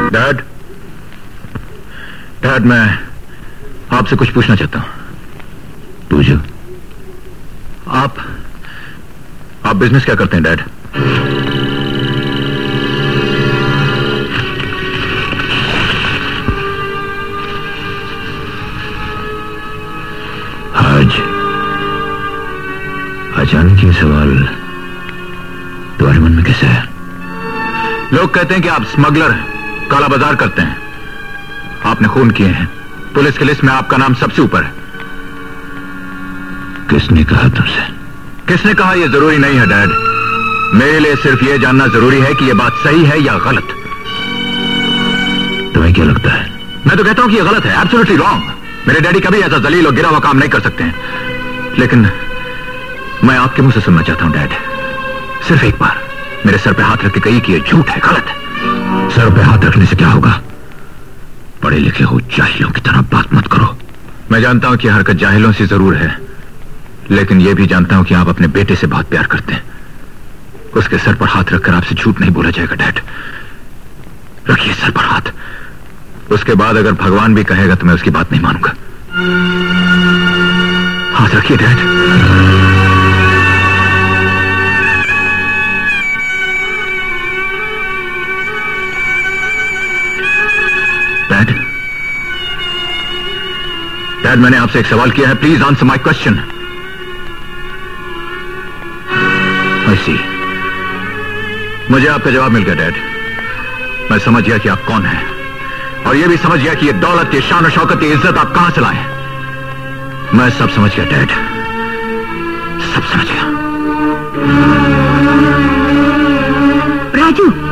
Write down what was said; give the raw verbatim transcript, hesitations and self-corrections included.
Dad, dad मैं आपसे कुछ पूछना चाहता हूं। पूछो। आप आप बिजनेस क्या करते हैं डैड? आज अचानक ये सवाल तुम्हारे मन में कैसे है? लोग कहते हैं कि आप स्मगलर काला बाजार करते हैं। आपने खून किए हैं, पुलिस की लिस्ट में आपका नाम सबसे ऊपर है। किसने कहा तुमसे? किसने कहा यह जरूरी नहीं है डैड। मेरे लिए सिर्फ यह जानना जरूरी है कि यह बात सही है या गलत। तुम्हें क्या लगता है? मैं तो कहता हूं कि यह गलत है, एब्सोल्युटली रॉन्ग। मेरे डैडी कभी ऐसा जलील और गिरा हुआ काम नहीं कर सकते हैं। लेकिन मैं आपके मुंह से सुनना चाहता हूं डैड, सिर्फ एक बार मेरे सर पे हाथ रख के कही कि यह झूठ है, गलत है। सर पे हाथ रखने से क्या होगा? पढ़े लिखे हो, जाहिलों की तरह बात मत करो। मैं जानता हूं कि हरकत जाहिलों से जरूर है, लेकिन यह भी जानता हूं कि आप अपने बेटे से बहुत प्यार करते हैं। उसके सर पर हाथ रखकर आपसे झूठ नहीं बोला जाएगा डैड। रखिए सर पर हाथ। उसके बाद अगर भगवान भी कहेगा तो मैं उसकी बात नहीं मानूंगा। हाथ रखिए डैड। डैड, डैड मैंने आपसे एक सवाल किया है, please answer my question. I see, मुझे आपका जवाब मिल गया डैड। मैं समझ गया कि आप कौन हैं, और यह भी समझ गया कि ये दौलत, ये शान और शौकत, ये इज्जत आप कहां से लाए। मैं सब समझ गया डैड, सब समझ गया। राजू,